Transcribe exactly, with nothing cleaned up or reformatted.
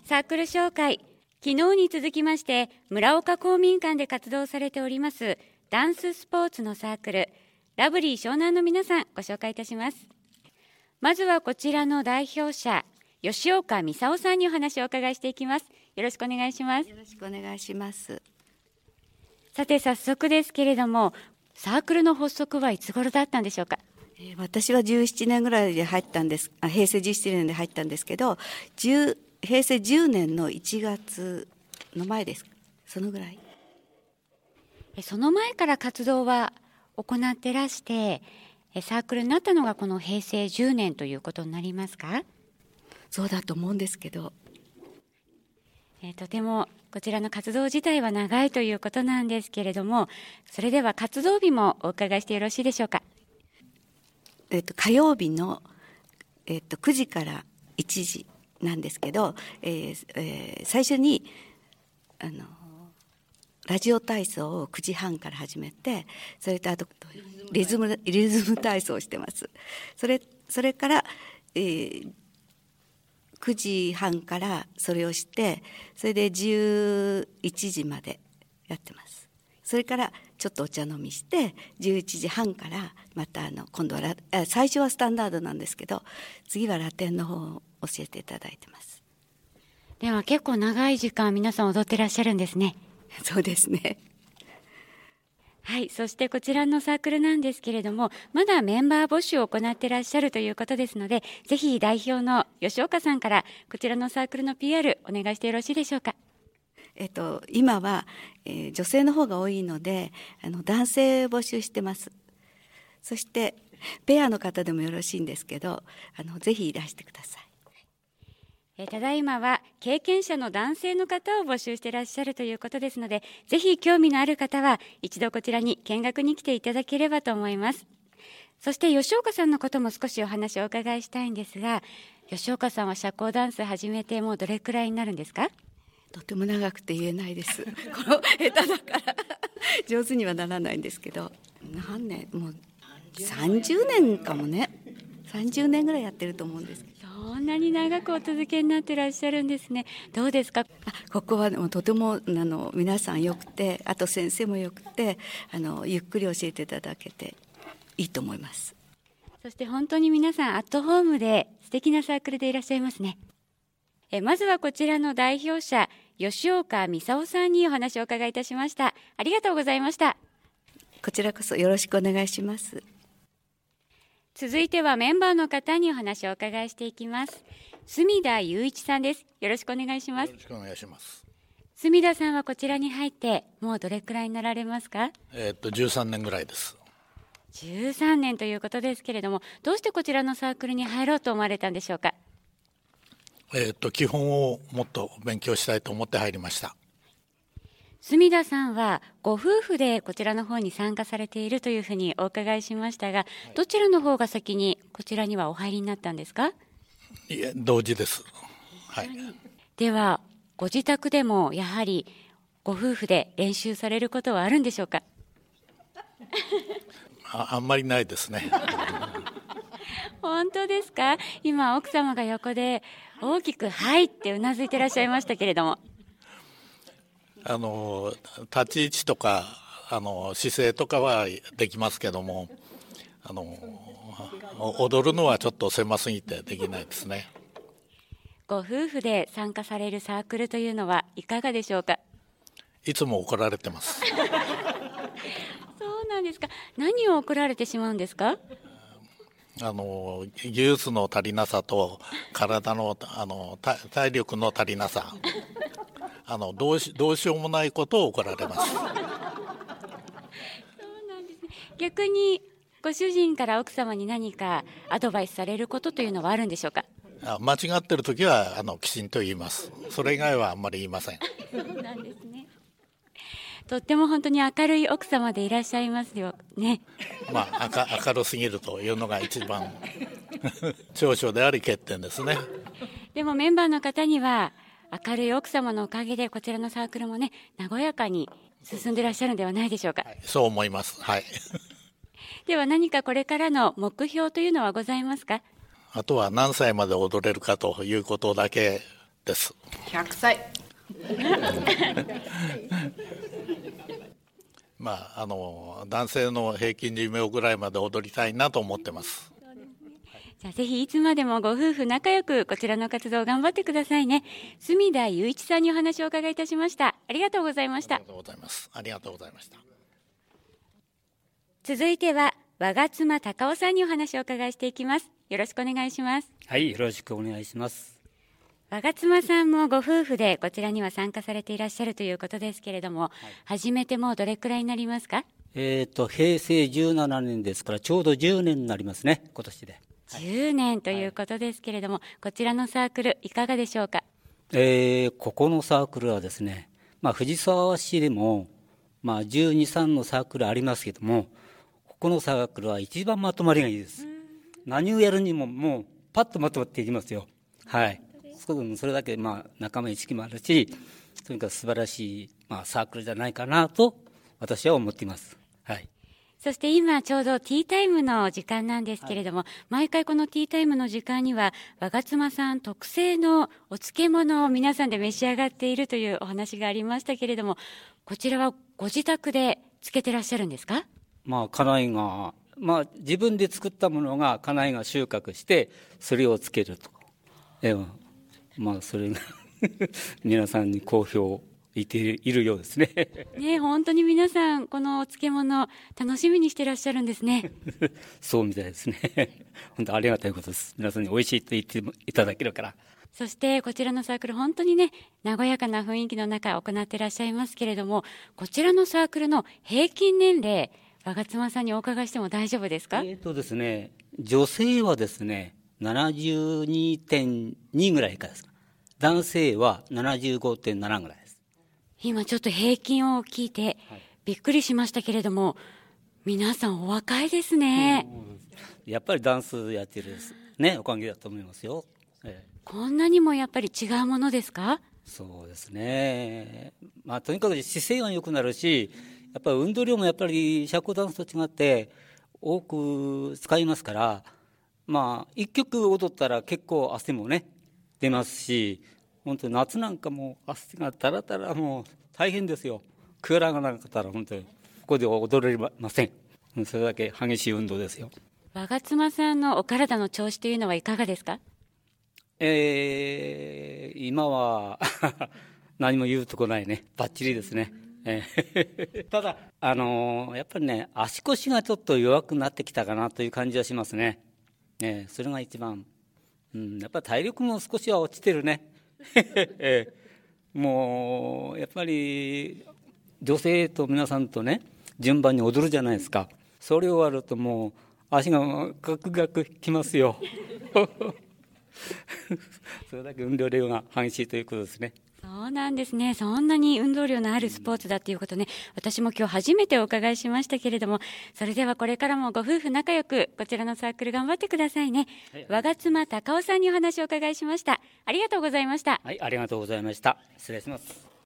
サークル紹介、昨日に続きまして村岡公民館で活動されておりますダンススポーツのサークルラブリー湘南の皆さんご紹介いたします。まずはこちらの代表者吉岡美沙夫さんにお話をお伺いしていきます。よろしくお願いします。 よろしくお願いします。 さて早速ですけれども、サークルの発足はいつ頃だったんでしょうか。 えー、私はじゅうななねんぐらいで入ったんです。あ平成じゅうななねんで入ったんですけど、じゅう平成じゅうねんのいちがつの前です。そのぐらい。 その前から活動は行ってらして、サークルになったのがこの平成じゅうねんということになりますか。 そうだと思うんですけど、 えー、とてもこちらの活動自体は長いということなんですけれども、それでは活動日もお伺いしてよろしいでしょうか。 えー、と火曜日の、えー、とくじからいちじなんですけど、えーえー、最初にあのラジオ体操をくじはんから始めて、それとあとリズムリズム体操をしてます。それそれから、えー、くじはんからそれをして、それでじゅういちじまでやってます。それからちょっとお茶飲みしてじゅういちじはんからまたあの今度はラ最初はスタンダードなんですけど、次はラテンの方を教えていただいてます。 では結構長い時間皆さん踊ってらっしゃるんですね。 そうですね。 はい、そしてこちらのサークルなんですけれども、まだメンバー募集を行ってらっしゃるということですので、ぜひ代表の吉岡さんからこちらのサークルの ピーアール お願いしてよろしいでしょうか。 えっと、今は、えー、女性の方が多いので、あの男性を募集してます。そしてペアの方でもよろしいんですけど、あのぜひいらしてください。 えただいまは経験者の男性の方を募集していらっしゃるということですので、ぜひ興味のある方は一度こちらに見学に来ていただければと思います。そして吉岡さんのことも少しお話をお伺いしたいんですが、吉岡さんは社交ダンス始めてもうどれくらいになるんですか。 とても長くて言えないです。この下手だから上手にはならないんですけど、何年もうさんじゅうねんかもね。さんじゅうねんぐらいやってると思うんですけど。 そんなに長くお続けになってらっしゃるんですね。どうですか。 あここはでもとてもあの皆さんよくて、あと先生もよくて、あのゆっくり教えていただけていいと思います。 そして本当に皆さんアットホームで素敵なサークルでいらっしゃいますね。えまずはこちらの代表者吉岡美沙夫さんにお話をお伺いいたしました。ありがとうございました。 こちらこそよろしくお願いします。 続いてはメンバーの方にお話をお伺いしていきます。隅田雄一さんです。よろしくお願いします。 よろしくお願いします。 隅田さんはこちらに入ってもうどれくらいになられますか。 えー、っとじゅうさんねんぐらいです。 じゅうさんねんということですけれども、どうしてこちらのサークルに入ろうと思われたんでしょうか。 えー、っと基本をもっと勉強したいと思って入りました。 隅田さんはご夫婦でこちらの方に参加されているというふうにお伺いしましたが、はい、どちらの方が先にこちらにはお入りになったんですか。 いえ、同時です。はい。 ではご自宅でもやはりご夫婦で練習されることはあるんでしょうか。 あ, あんまりないですね。 本当ですか。今奥様が横で大きくはいってうなずいてらっしゃいましたけれども、 あの立ち位置とかあの姿勢とかはできますけども、あの踊るのはちょっと狭すぎてできないですね。 ご夫婦で参加されるサークルというのはいかがでしょうか。 いつも怒られてます。 そうなんですか。何を怒られてしまうんですか。 あの技術の足りなさと体の、あの体力の足りなさあのどうし、どうしようもないことを怒られます。そうなんですね。逆にご主人から奥様に何かアドバイスされることというのはあるんでしょうか。 あ間違ってるときはあのきちんと言います。それ以外はあんまり言いません。 そうなんですね。とっても本当に明るい奥様でいらっしゃいますよね。 まあ、明, 明るすぎるというのが一番長所であり欠点ですね。 でもメンバーの方には明るい奥様のおかげでこちらのサークルもね、和やかに進んでいらっしゃるのではないでしょうか。 はい、そう思います。はい。 では何かこれからの目標というのはございますか。 あとは何歳まで踊れるかということだけです。 ひゃくさいまあ、あの男性の平均寿命ぐらいまで踊りたいなと思ってます。 じゃあぜひいつまでもご夫婦仲良くこちらの活動を頑張ってくださいね。隅田雄一さんにお話をお伺いいたしました。ありがとうございました。 ありがとうございます。ありがとうございました。 続いては我妻隆夫さんにお話をお伺いしていきます。よろしくお願いします。 はい、よろしくお願いします。 我妻さんもご夫婦でこちらには参加されていらっしゃるということですけれども、はい、始めてもうどれくらいになりますか？ えーと、平成じゅうななねんですからちょうどじゅうねんになりますね、今年で。 じゅうねんということですけれども、はい、こちらのサークルいかがでしょうか？ えー、ここのサークルはですね、まあ、藤沢市でも、まあ、じゅうに、さんのサークルありますけども、ここのサークルは一番まとまりがいいです。何をやるにももうパッとまとまっていきますよ。はい。それだけまあ仲間意識もあるし、とにかく素晴らしい、まあ、サークルじゃないかなと私は思っています。はい。 そして今ちょうどティータイムの時間なんですけれども、はい、毎回このティータイムの時間には我妻さん特製のお漬物を皆さんで召し上がっているというお話がありましたけれども、こちらはご自宅で漬けてらっしゃるんですか？ まあ家内が、まあ、自分で作ったものが家内が収穫してそれを漬けると。えー、まあそれが皆さんに好評いているようですね。 ね、本当に皆さんこのお漬物楽しみにしてらっしゃるんですね。 そうみたいですね。本当ありがたいことです。皆さんに美味しいと言っていただけるから。 そしてこちらのサークル本当にね和やかな雰囲気の中行ってらっしゃいますけれども、こちらのサークルの平均年齢我妻さんにお伺いしても大丈夫ですか？ えーとですね、女性はですね ななじゅうにてんに ぐらいかですか。男性は ななじゅうごてんなな ぐらいです。 今ちょっと平均を聞いてびっくりしましたけれども、はい、皆さんお若いですね。 うん、やっぱりダンスやってるですね、おかげだと思いますよ。ええ、 こんなにもやっぱり違うものですか？ そうですね、まあ、とにかく姿勢が良くなるし、やっぱり運動量もやっぱり社交ダンスと違って多く使いますから、まあ一曲踊ったら結構汗もね出ますし、本当に夏なんかも汗がたらたらもう大変ですよ。クーラーがなかったら本当にここで踊れません。それだけ激しい運動ですよ。 我妻さんのお体の調子というのはいかがですか？ えー、今は何も言うとこないね。バッチリですね。えー、ただ、あのー、やっぱりね足腰がちょっと弱くなってきたかなという感じはしますね。えー、それが一番、うん、やっぱり体力も少しは落ちてるね。えー、もうやっぱり女性と皆さんとね順番に踊るじゃないですか。それ終わるともう足がガクガクきますよ。それだけ運動量が激しいということですね。 そうなんですね。そんなに運動量のあるスポーツだということね、私も今日初めてお伺いしましたけれども、それではこれからもご夫婦仲良くこちらのサークル頑張ってくださいね。はい、我妻隆夫さんにお話をお伺いしました。ありがとうございました。 はい、ありがとうございました。失礼します。